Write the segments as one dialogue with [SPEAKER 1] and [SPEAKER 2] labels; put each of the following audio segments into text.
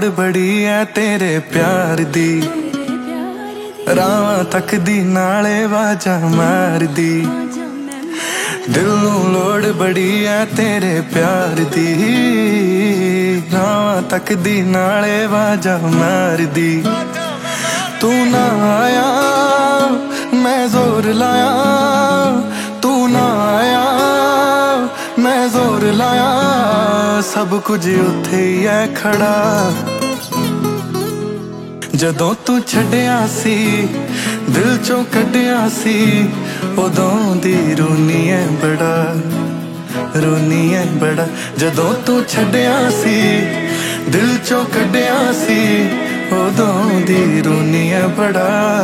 [SPEAKER 1] बड़ी है तेरे प्यार दी, रावां तकदी नाले वाजा मारदी। दिल नूं लोड़ बड़ी है तेरे प्यार दी, रावां तकदी नाले वाजा मारदी। तू ना आया मैं जोर लाया, तू ना आया मैं जोर लाया, सब कुछ उत्थे ही है खड़ा। जदों तू छड्डिया सी दिल चों कड्डिया सी, उदों दी रोनी है बड़ा, रोनी है बड़ा। जदों तू छड्डिया सी दिल चों कड्डिया सी, उदों दी रोनी है बड़ा।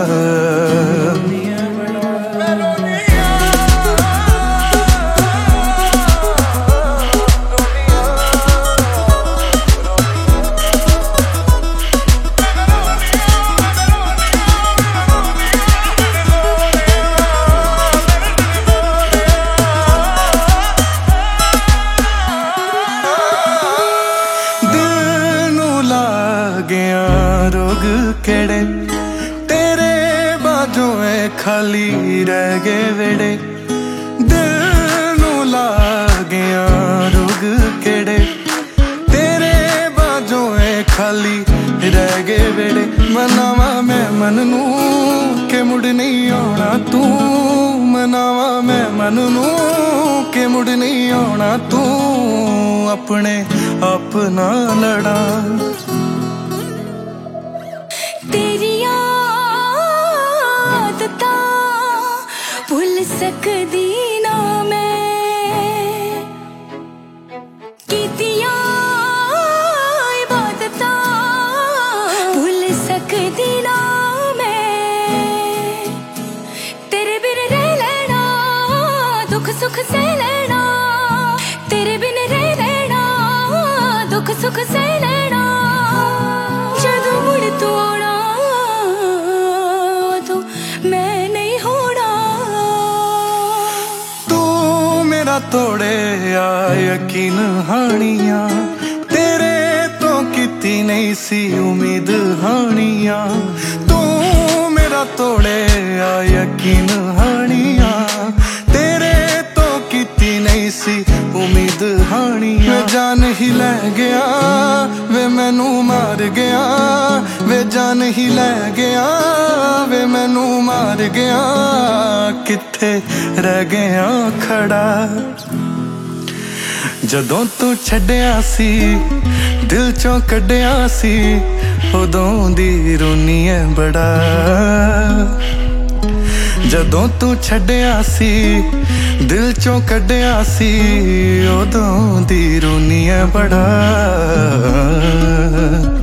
[SPEAKER 1] गया रोग केड़े तेरे बाजों खाली रह गए वेड़े, दिल नूं ला गया रोग केड़े तेरे बाजों खाली रह गए वेड़े। मनावा मैं मन नूं के मुड़ नहीं आना तू, मनावा मैं मन नूं के मुड़ नहीं आना तू, अपने आप ना लड़ा।
[SPEAKER 2] तेरिया आदतां भुल सकदी ना मैं, कीतियां इबादतां भुल सकदी ना मैं। तेरे बिन रह लेना दुख सुख सह लेना, तेरे बिन रह लेना दुख सुख सह लेना। जदों मुड़ तू आना मैं नहीं होना।
[SPEAKER 1] तू मेरा तोड़े आ यकीन हानियां, तेरे तो कीती नहीं सी उम्मीद हानियां। तू मेरा तोड़े आ यकीन हानियां, तेरे तो कीती नहीं सी उम्मीद हानियां। वे जान ही ले गया वे मैनू मार गया, वे जान ही ले गया वे मैनू मार गया, किथे रह गया खड़ा। जदों तू छड्डिया सी दिल चों कड्डिया सी, उदों दी रोनी है बड़ा। जदों तू छड्डिया सी दिल चों कड्डिया सी, उदों दी रोनी है बड़ा।